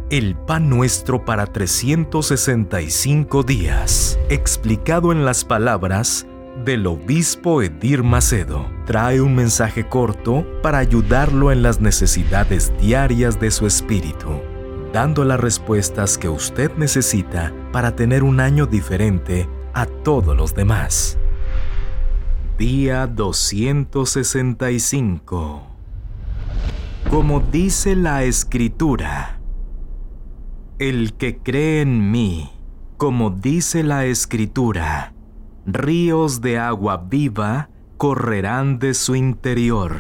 El pan nuestro para 365 días, explicado en las palabras del obispo Edir Macedo, trae un mensaje corto para ayudarlo en las necesidades diarias de su espíritu, dando las respuestas que usted necesita para tener un año diferente a todos los demás. Día 265. Como dice la Escritura, el que cree en mí, como dice la Escritura, ríos de agua viva correrán de su interior.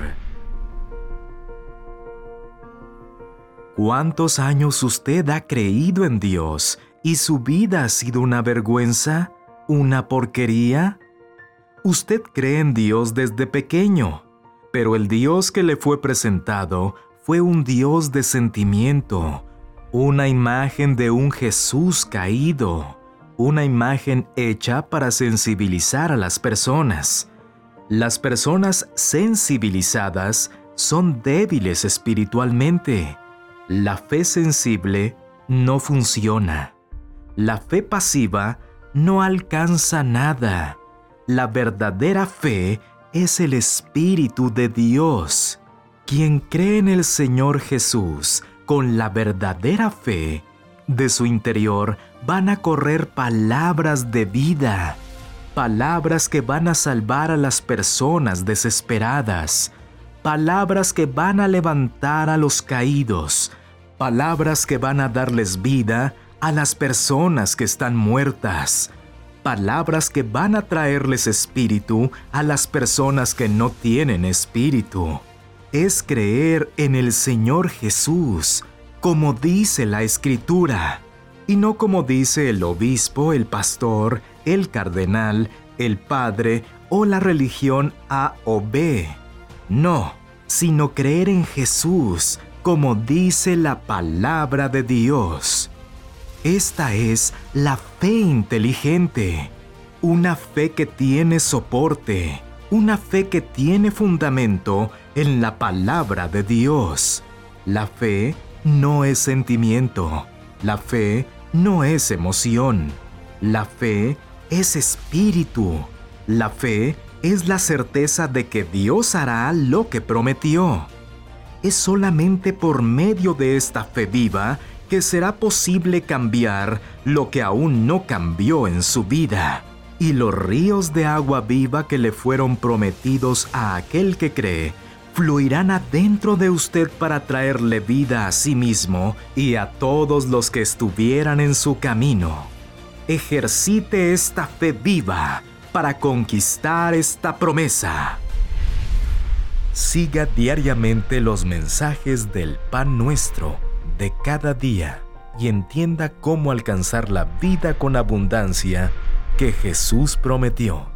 ¿Cuántos años usted ha creído en Dios y su vida ha sido una vergüenza, una porquería? Usted cree en Dios desde pequeño, pero el Dios que le fue presentado fue un Dios de sentimiento, una imagen de un Jesús caído, una imagen hecha para sensibilizar a las personas. Las personas sensibilizadas son débiles espiritualmente. La fe sensible no funciona. La fe pasiva no alcanza nada. La verdadera fe es el Espíritu de Dios. Quien cree en el Señor Jesús con la verdadera fe, de su interior van a correr palabras de vida, palabras que van a salvar a las personas desesperadas, palabras que van a levantar a los caídos, palabras que van a darles vida a las personas que están muertas, palabras que van a traerles espíritu a las personas que no tienen espíritu. Es creer en el Señor Jesús, como dice la Escritura, y no como dice el obispo, el pastor, el cardenal, el padre o la religión A o B. No, sino creer en Jesús, como dice la palabra de Dios. Esta es la fe inteligente, una fe que tiene soporte, una fe que tiene fundamento en la palabra de Dios. La fe no es sentimiento, la fe no es emoción, la fe es espíritu, la fe es la certeza de que Dios hará lo que prometió. Es solamente por medio de esta fe viva que será posible cambiar lo que aún no cambió en su vida. Y los ríos de agua viva que le fueron prometidos a aquel que cree, fluirán adentro de usted para traerle vida a sí mismo y a todos los que estuvieran en su camino. Ejercite esta fe viva para conquistar esta promesa. Siga diariamente los mensajes del pan nuestro de cada día y entienda cómo alcanzar la vida con abundancia que Jesús prometió.